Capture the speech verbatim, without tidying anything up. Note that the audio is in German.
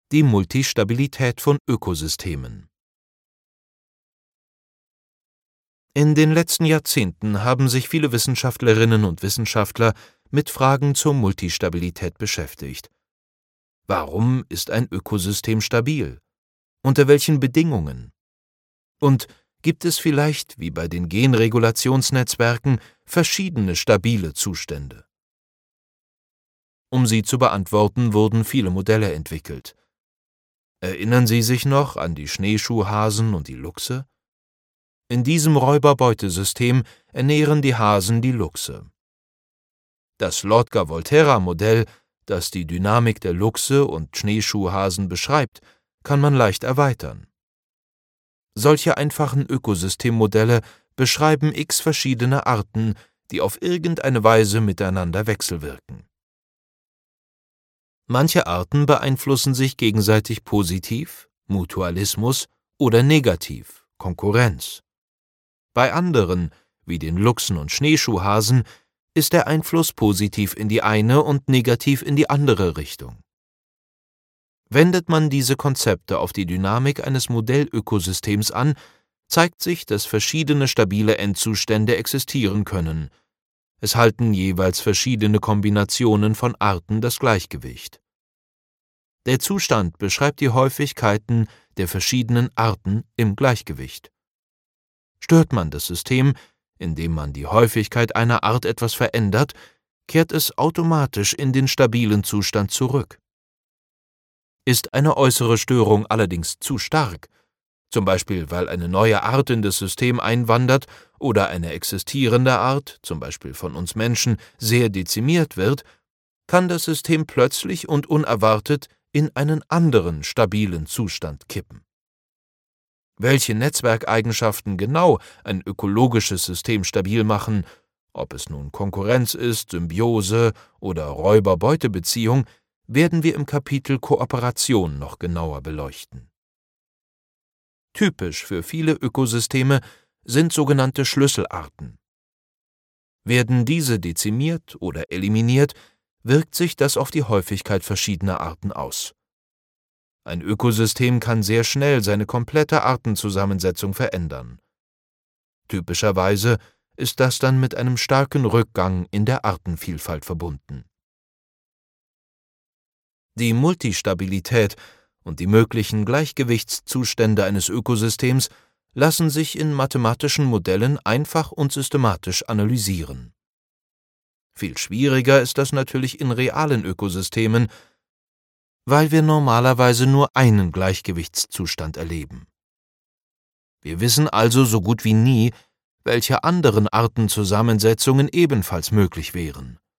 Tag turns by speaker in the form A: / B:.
A: Die Multistabilität von Ökosystemen. In den letzten Jahrzehnten haben sich viele Wissenschaftlerinnen und Wissenschaftler mit Fragen zur Multistabilität beschäftigt. Warum ist ein Ökosystem stabil? Unter welchen Bedingungen? Und gibt es vielleicht, wie bei den Genregulationsnetzwerken, verschiedene stabile Zustände? Um sie zu beantworten, wurden viele Modelle entwickelt. Erinnern Sie sich noch an die Schneeschuhhasen und die Luchse? In diesem Räuber-Beute-System ernähren die Hasen die Luchse. Das Lotka-Volterra-Modell, das die Dynamik der Luchse und Schneeschuhhasen beschreibt, kann man leicht erweitern. Solche einfachen Ökosystemmodelle beschreiben x verschiedene Arten, die auf irgendeine Weise miteinander wechselwirken. Manche Arten beeinflussen sich gegenseitig positiv, Mutualismus, oder negativ, Konkurrenz. Bei anderen, wie den Luchsen und Schneeschuhhasen, ist der Einfluss positiv in die eine und negativ in die andere Richtung. Wendet man diese Konzepte auf die Dynamik eines Modellökosystems an, zeigt sich, dass verschiedene stabile Endzustände existieren können. Es halten jeweils verschiedene Kombinationen von Arten das Gleichgewicht. Der Zustand beschreibt die Häufigkeiten der verschiedenen Arten im Gleichgewicht. Stört man das System, indem man die Häufigkeit einer Art etwas verändert, kehrt es automatisch in den stabilen Zustand zurück. Ist eine äußere Störung allerdings zu stark, zum Beispiel weil eine neue Art in das System einwandert oder eine existierende Art, zum Beispiel von uns Menschen, sehr dezimiert wird, kann das System plötzlich und unerwartet in einen anderen stabilen Zustand kippen. Welche Netzwerkeigenschaften genau ein ökologisches System stabil machen, ob es nun Konkurrenz ist, Symbiose oder Räuber-Beute-Beziehung, werden wir im Kapitel Kooperation noch genauer beleuchten. Typisch für viele Ökosysteme sind sogenannte Schlüsselarten. Werden diese dezimiert oder eliminiert, wirkt sich das auf die Häufigkeit verschiedener Arten aus. Ein Ökosystem kann sehr schnell seine komplette Artenzusammensetzung verändern. Typischerweise ist das dann mit einem starken Rückgang in der Artenvielfalt verbunden. Die Multistabilität und die möglichen Gleichgewichtszustände eines Ökosystems lassen sich in mathematischen Modellen einfach und systematisch analysieren. Viel schwieriger ist das natürlich in realen Ökosystemen, weil wir normalerweise nur einen Gleichgewichtszustand erleben. Wir wissen also so gut wie nie, welche anderen Artenzusammensetzungen ebenfalls möglich wären.